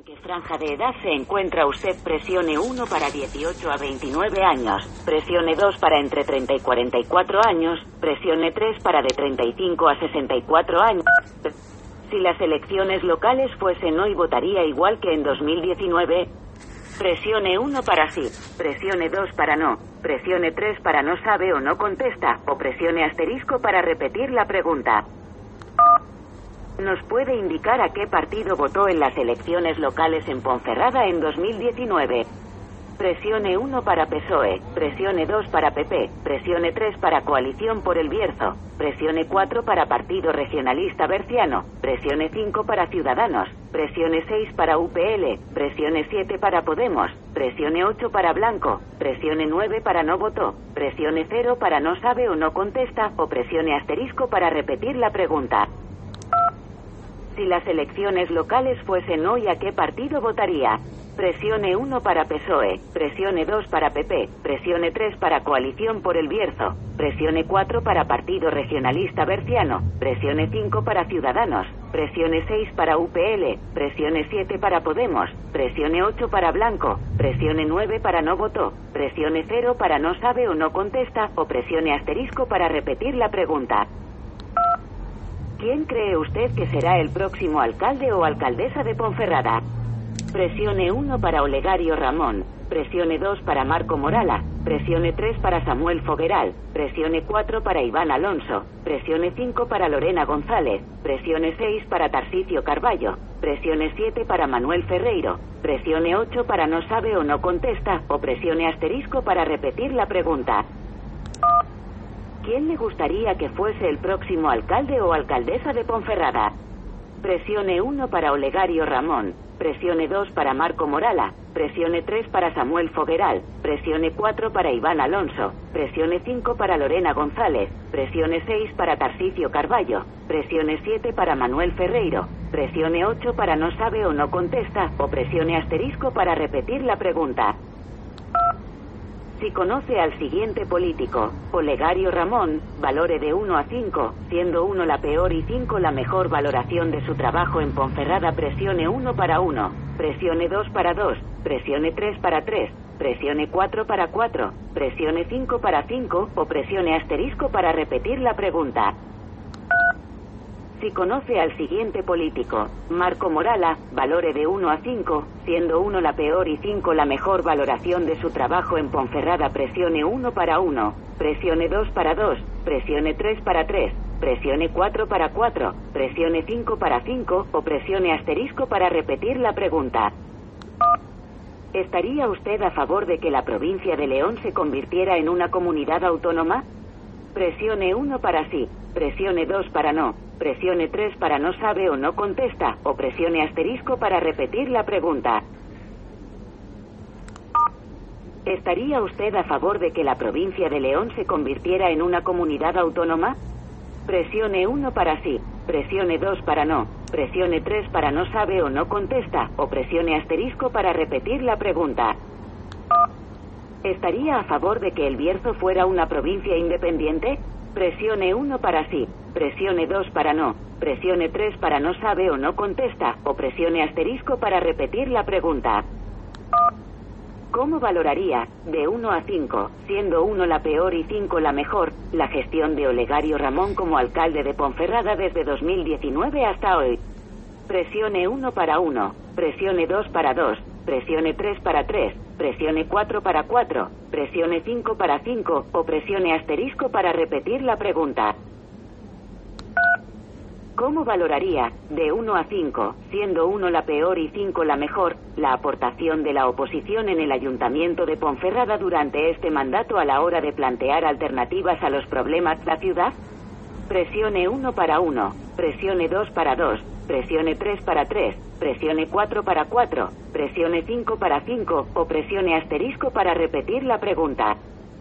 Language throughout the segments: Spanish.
qué franja de edad se encuentra usted? Presione 1 para 18 a 29 años, presione 2 para entre 30 y 44 años, presione 3 para de 35 a 64 años. Si las elecciones locales fuesen hoy, votaría igual que en 2019. Presione 1 para sí, presione 2 para no, presione 3 para no sabe o no contesta, o presione asterisco para repetir la pregunta. ¿Nos puede indicar a qué partido votó en las elecciones locales en Ponferrada en 2019? Presione 1 para PSOE, presione 2 para PP, presione 3 para Coalición por el Bierzo, presione 4 para Partido Regionalista Berciano, presione 5 para Ciudadanos, presione 6 para UPL, presione 7 para Podemos, presione 8 para Blanco, presione 9 para no votó, presione 0 para no sabe o no contesta, o presione asterisco para repetir la pregunta. Si las elecciones locales fuesen hoy, ¿a qué partido votaría? Presione 1 para PSOE, presione 2 para PP, presione 3 para Coalición por el Bierzo, presione 4 para Partido Regionalista Berciano, presione 5 para Ciudadanos, presione 6 para UPL, presione 7 para Podemos, presione 8 para Blanco, presione 9 para no votó, presione 0 para no sabe o no contesta, o presione asterisco para repetir la pregunta. ¿Quién cree usted que será el próximo alcalde o alcaldesa de Ponferrada? Presione 1 para Olegario Ramón, presione 2 para Marco Morala, presione 3 para Samuel Fogueral, presione 4 para Iván Alonso, presione 5 para Lorena González, presione 6 para Tarcisio Carballo, presione 7 para Manuel Ferreiro, presione 8 para no sabe o no contesta, o presione asterisco para repetir la pregunta. ¿Quién le gustaría que fuese el próximo alcalde o alcaldesa de Ponferrada? Presione 1 para Olegario Ramón, presione 2 para Marco Morala, presione 3 para Samuel Fogueral, presione 4 para Iván Alonso, presione 5 para Lorena González, presione 6 para Tarcisio Carballo, presione 7 para Manuel Ferreiro, presione 8 para no sabe o no contesta, o presione asterisco para repetir la pregunta. Si conoce al siguiente político, Olegario Ramón, valore de 1 a 5, siendo 1 la peor y 5 la mejor valoración de su trabajo en Ponferrada, presione 1 para 1, presione 2 para 2, presione 3 para 3, presione 4 para 4, presione 5 para 5, o presione asterisco para repetir la pregunta. Si conoce al siguiente político, Marco Morala, valore de 1 a 5, siendo 1 la peor y 5 la mejor valoración de su trabajo en Ponferrada, presione 1 para 1, presione 2 para 2, presione 3 para 3, presione 4 para 4, presione 5 para 5, o presione asterisco para repetir la pregunta. ¿Estaría usted a favor de que la provincia de León se convirtiera en una comunidad autónoma? Presione 1 para sí, presione 2 para no, presione 3 para no sabe o no contesta, o presione asterisco para repetir la pregunta. ¿Estaría usted a favor de que la provincia de León se convirtiera en una comunidad autónoma? Presione 1 para sí, presione 2 para no, presione 3 para no sabe o no contesta, o presione asterisco para repetir la pregunta. ¿Estaría a favor de que El Bierzo fuera una provincia independiente? Presione 1 para sí, presione 2 para no, presione 3 para no sabe o no contesta, o presione asterisco para repetir la pregunta. ¿Cómo valoraría, de 1 a 5, siendo 1 la peor y 5 la mejor, la gestión de Olegario Ramón como alcalde de Ponferrada desde 2019 hasta hoy? Presione 1 para 1, presione 2 para 2, presione 3 para 3, presione 4 para 4, presione 5 para 5, o presione asterisco para repetir la pregunta. ¿Cómo valoraría, de 1 a 5, siendo 1 la peor y 5 la mejor, la aportación de la oposición en el Ayuntamiento de Ponferrada durante este mandato a la hora de plantear alternativas a los problemas de la ciudad? Presione 1 para 1, presione 2 para 2, presione 3 para 3, presione 4 para 4, presione 5 para 5, o presione asterisco para repetir la pregunta.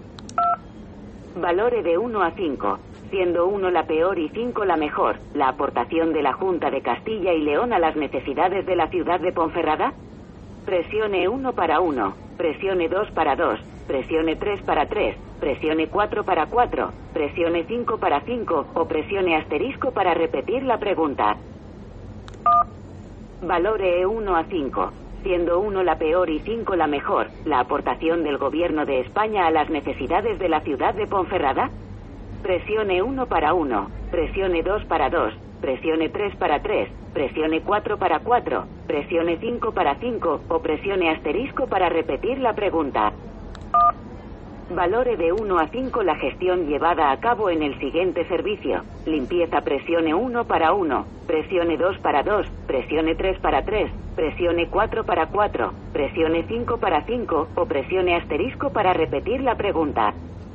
Valore de 1 a 5, siendo 1 la peor y 5 la mejor, la aportación de la Junta de Castilla y León a las necesidades de la ciudad de Ponferrada. Presione 1 para 1, presione 2 para 2, presione 3 para 3, presione 4 para 4, presione 5 para 5, o presione asterisco para repetir la pregunta. Valore 1 a 5. Siendo 1 la peor y 5 la mejor, la aportación del gobierno de España a las necesidades de la ciudad de Ponferrada. Presione 1 para 1, presione 2 para 2, presione 3 para 3, presione 4 para 4, presione 5 para 5 o presione asterisco para repetir la pregunta. Valore de 1 a 5 la gestión llevada a cabo en el siguiente servicio. Limpieza, presione 1 para 1, presione 2 para 2, presione 3 para 3, presione 4 para 4, presione 5 para 5 o presione asterisco para repetir la pregunta.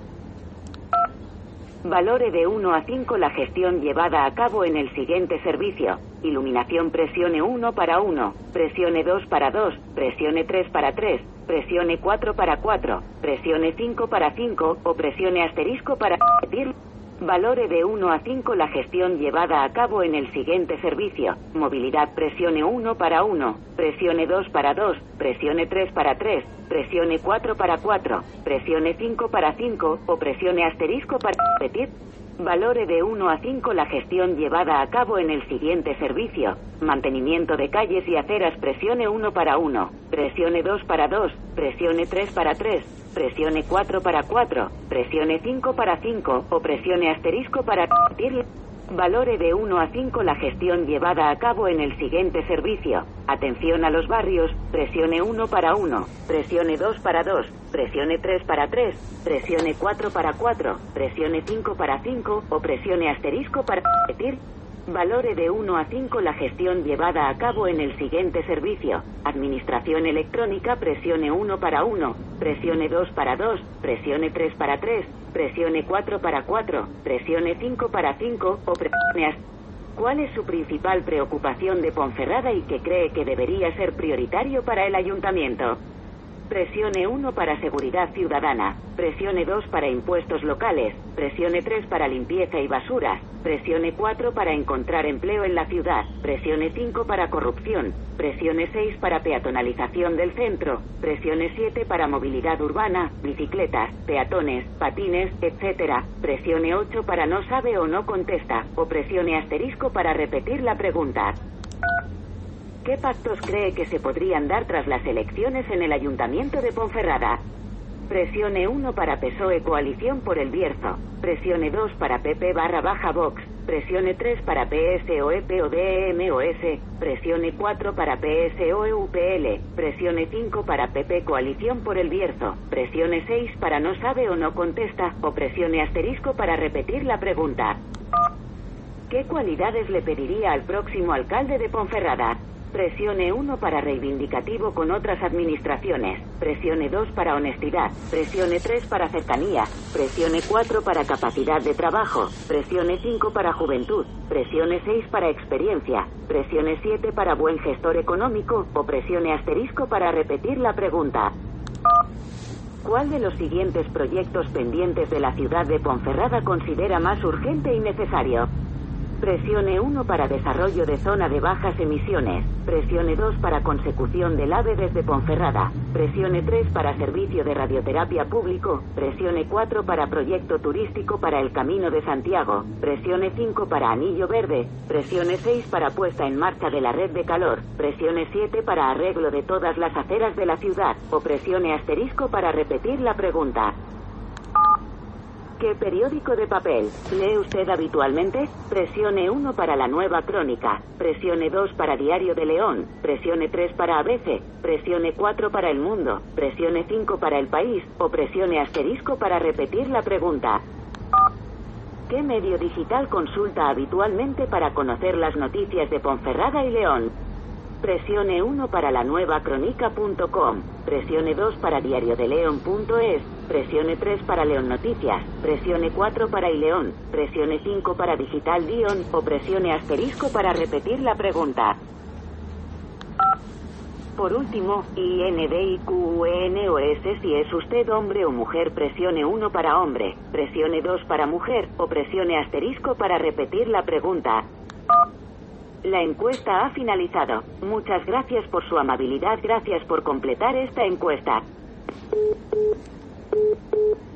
Valore de 1 a 5 la gestión llevada a cabo en el siguiente servicio. Iluminación, presione 1 para 1, presione 2 para 2, presione 3 para 3, presione 4 para 4, presione 5 para 5 o presione asterisco para repetir. Valore de 1 a 5 la gestión llevada a cabo en el siguiente servicio. Movilidad, presione 1 para 1, presione 2 para 2, presione 3 para 3, presione 4 para 4, presione 5 para 5 o presione asterisco para repetir. Valore de 1 a 5 la gestión llevada a cabo en el siguiente servicio. Mantenimiento de calles y aceras, presione 1 para 1, presione 2 para 2, presione 3 para 3, presione 4 para 4, presione 5 para 5 o presione asterisco para repetir. Valore de 1 a 5 la gestión llevada a cabo en el siguiente servicio. Atención a los barrios, presione 1 para 1, presione 2 para 2, presione 3 para 3, presione 4 para 4, presione 5 para 5 o presione asterisco para repetir. Valore de 1 a 5 la gestión llevada a cabo en el siguiente servicio. Administración electrónica, presione 1 para 1, presione 2 para 2, presione 3 para 3, presione 4 para 4, presione 5 para 5 o presione asterisco. ¿Cuál es su principal preocupación de Ponferrada y qué cree que debería ser prioritario para el ayuntamiento? Presione 1 para seguridad ciudadana, presione 2 para impuestos locales, presione 3 para limpieza y basuras, presione 4 para encontrar empleo en la ciudad, presione 5 para corrupción, presione 6 para peatonalización del centro, presione 7 para movilidad urbana, bicicletas, peatones, patines, etc. Presione 8 para no sabe o no contesta, o presione asterisco para repetir la pregunta. ¿Qué pactos cree que se podrían dar tras las elecciones en el Ayuntamiento de Ponferrada? Presione 1 para PSOE Coalición por el Bierzo, presione 2 para PP/Vox, presione 3 para PSOE-PODEMOS, presione 4 para PSOE-UPL, presione 5 para PP Coalición por el Bierzo, presione 6 para no sabe o no contesta, o presione asterisco para repetir la pregunta. ¿Qué cualidades le pediría al próximo alcalde de Ponferrada? Presione 1 para reivindicativo con otras administraciones, presione 2 para honestidad, presione 3 para cercanía, presione 4 para capacidad de trabajo, presione 5 para juventud, presione 6 para experiencia, presione 7 para buen gestor económico o presione asterisco para repetir la pregunta. ¿Cuál de los siguientes proyectos pendientes de la ciudad de Ponferrada considera más urgente y necesario? Presione 1 para desarrollo de zona de bajas emisiones, presione 2 para consecución del AVE desde Ponferrada, presione 3 para servicio de radioterapia público, presione 4 para proyecto turístico para el Camino de Santiago, presione 5 para anillo verde, presione 6 para puesta en marcha de la red de calor, presione 7 para arreglo de todas las aceras de la ciudad, o presione asterisco para repetir la pregunta. ¿Qué periódico de papel lee usted habitualmente? Presione 1 para La Nueva Crónica, presione 2 para Diario de León, presione 3 para ABC, presione 4 para El Mundo, presione 5 para El País, o presione asterisco para repetir la pregunta. ¿Qué medio digital consulta habitualmente para conocer las noticias de Ponferrada y León? Presione 1 para lanuevacronica.com, presione 2 para diariodeleon.es, presione 3 para León Noticias, presione 4 para iLeón, presione 5 para Digital Dion o presione asterisco para repetir la pregunta. Por último, INDIQUNOS si es usted hombre o mujer, presione 1 para hombre, presione 2 para mujer o presione asterisco para repetir la pregunta. La encuesta ha finalizado. Muchas gracias por su amabilidad. Gracias por completar esta encuesta.